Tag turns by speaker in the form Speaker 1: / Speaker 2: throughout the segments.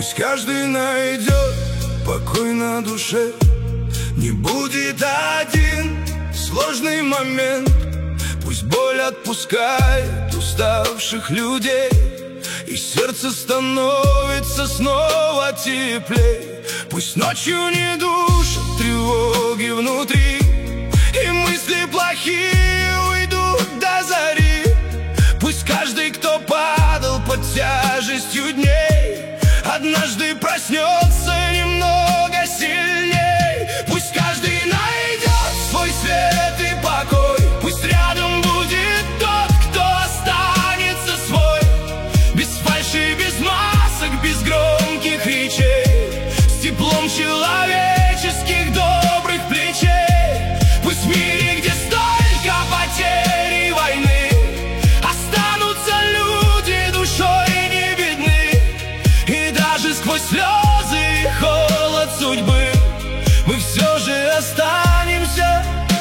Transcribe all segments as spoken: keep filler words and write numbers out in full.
Speaker 1: Пусть каждый найдет покой на душе. Не будет один сложный момент. Пусть боль отпускает уставших людей, и сердце становится снова теплей. Пусть ночью не душат тревоги внутри, и мысли плохие уйдут до зари. Пусть каждый, кто падал под тяжестью дней, однажды проснется немного сильней. Пусть каждый найдет свой свет и покой. Пусть рядом будет тот, кто останется свой. Без фальши, без масок, без громких речей, с теплом человеческих добрых плечей. Пусть в мире, где столько потерь и войны, останутся люди душой не бедны. И даже сквозь слезы и холод судьбы мы все же останемся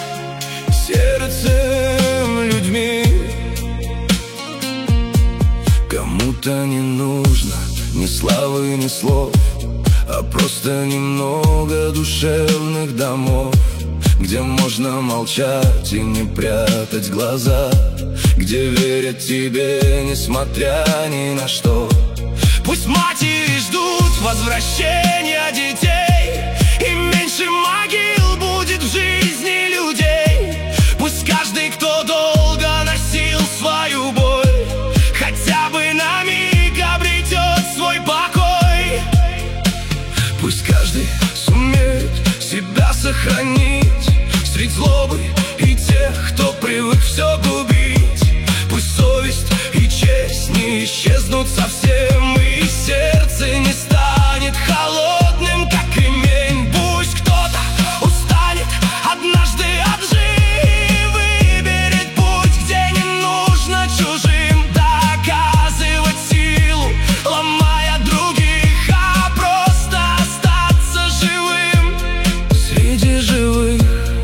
Speaker 1: сердцем людьми. Кому-то не нужно ни славы, ни слов, а просто немного душевных домов, где можно молчать и не прятать глаза, где верят тебе, несмотря ни на что. Пусть матери ждут возвращения детей, и меньше могил будет в жизни людей. Пусть каждый, кто долго носил свою боль, хотя бы на миг обретет свой покой. Пусть каждый сумеет себя сохранить средь злобы и тех, кто привык все губить. Пусть совесть и честь не исчезнут совсем, и сердце не станет холодным, как кремень. Пусть кто-то устанет однажды от лжи и выберет путь, где не нужно чужим доказывать силу, ломая других, а просто остаться живым среди живых.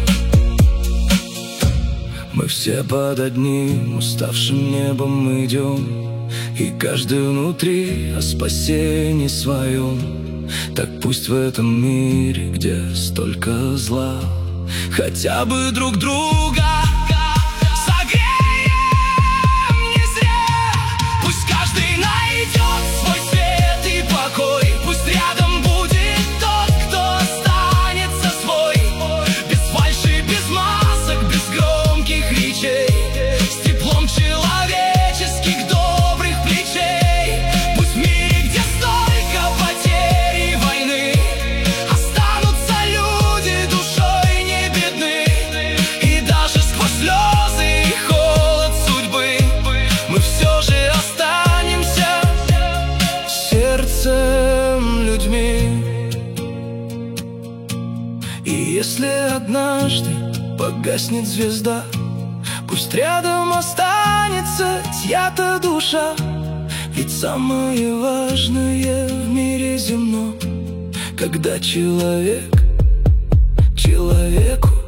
Speaker 1: Мы все под одним уставшим небом идем, и каждый внутри о спасении своем. Так пусть в этом мире, где столько зла, хотя бы друг друга согреем не зря. Пусть каждый найдет свой свет и покой. Пусть рядом будет тот, кто останется свой. Без фальши, без масок, без громких речей, с теплом человеческих добрых плечей. Пусть в мире, где столько потерь и войны, останутся люди душой не бедны. И даже сквозь слезы и холод судьбы мы все же останемся сердцем людьми. И если однажды погаснет звезда, пусть рядом останется чья-то душа. Ведь самое важное в мире земном, когда человек человеку